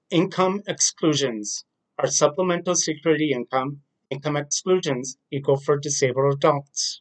Income exclusions are supplemental security income. Income exclusions equal for disabled adults.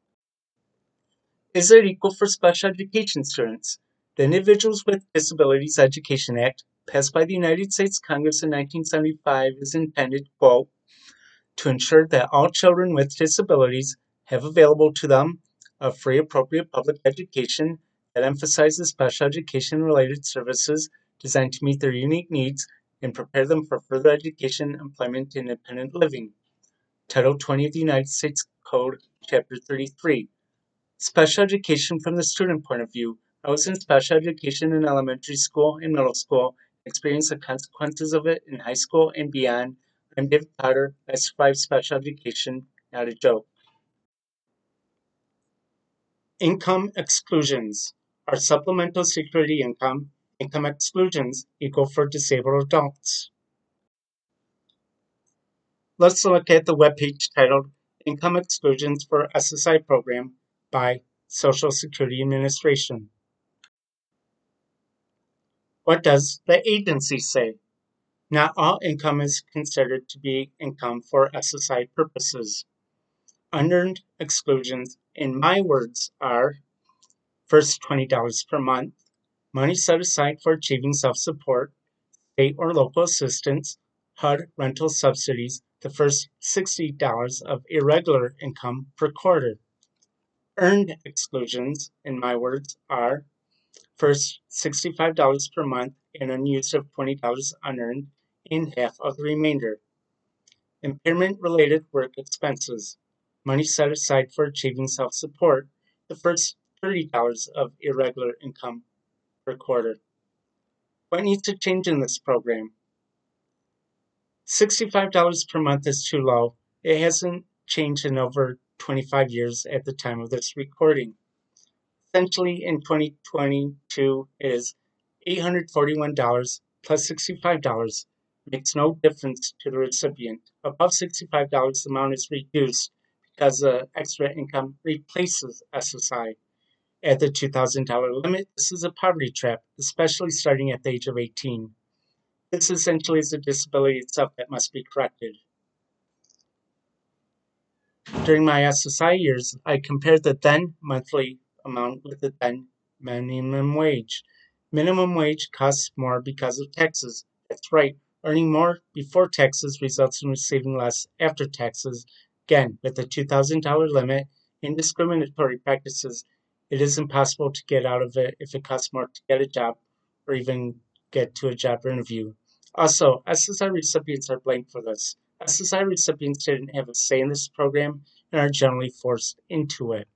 Is it equal for special education students? The Individuals with Disabilities Education Act, passed by the United States Congress in 1975, is intended, quote, to ensure that all children with disabilities have available to them a free, appropriate public education that emphasizes special education-related services designed to meet their unique needs and prepare them for further education, employment, and independent living. Title 20 of the United States Code, Chapter 33. Special education from the student point of view. I was in special education in elementary school and middle school, experienced the consequences of it in high school and beyond. I'm David Potter. I survived special education, not a joke. Income exclusions are supplemental security income. Income exclusions equal for disabled adults. Let's look at the webpage titled Income Exclusions for SSI Program by Social Security Administration. What does the agency say? Not all income is considered to be income for SSI purposes. Unearned exclusions, in my words, are first $20 per month, money set aside for achieving self-support, state or local assistance, HUD rental subsidies, the first $60 of irregular income per quarter. Earned exclusions, in my words, are first $65 per month and unused of $20 unearned in half of the remainder. Impairment-related work expenses, money set aside for achieving self-support, the first $30 of irregular income per quarter. What needs to change in this program? $65 per month is too low. It hasn't changed in over 25 years at the time of this recording. Essentially, in 2022, it is $841 plus $65. Makes no difference to the recipient. Above $65, the amount is reduced because the extra income replaces SSI. At the $2,000 limit, this is a poverty trap, especially starting at the age of 18. This essentially is a disability itself that must be corrected. During my SSI years, I compared the then monthly amount with the then minimum wage. Minimum wage costs more because of taxes. That's right, earning more before taxes results in receiving less after taxes. Again, with the $2,000 limit and discriminatory practices, it is impossible to get out of it if it costs more to get a job or even get to a job interview. Also, SSI recipients are blamed for this. SSI recipients didn't have a say in this program and are generally forced into it.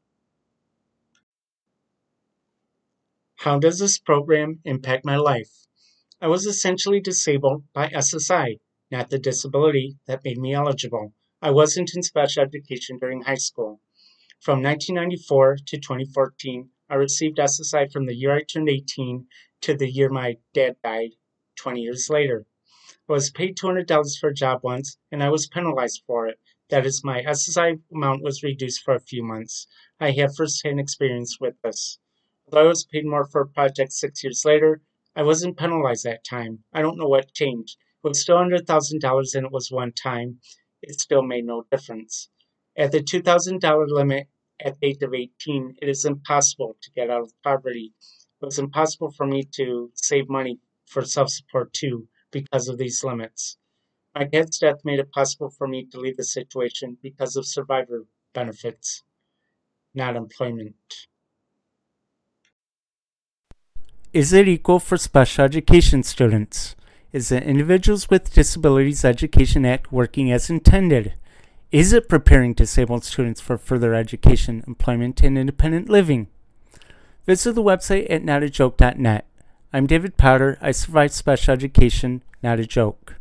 How does this program impact my life? I was essentially disabled by SSI, not the disability that made me eligible. I wasn't in special education during high school. From 1994 to 2014, I received SSI from the year I turned 18 to the year my dad died 20 years later. I was paid $200 for a job once, and I was penalized for it. That is, my SSI amount was reduced for a few months. I have first-hand experience with this. Although I was paid more for a project 6 years later, I wasn't penalized that time. I don't know what changed. It was still under $1,000 and it was one time. It still made no difference. At the $2,000 limit at the age of 18, it is impossible to get out of poverty. It was impossible for me to save money for self-support too because of these limits. My dad's death made it possible for me to leave the situation because of survivor benefits, not employment. Is it equal for special education students? Is the Individuals with Disabilities Education Act working as intended? Is it preparing disabled students for further education, employment, and independent living? Visit the website at notajoke.net. I'm David Powder. I survived special education, not a joke.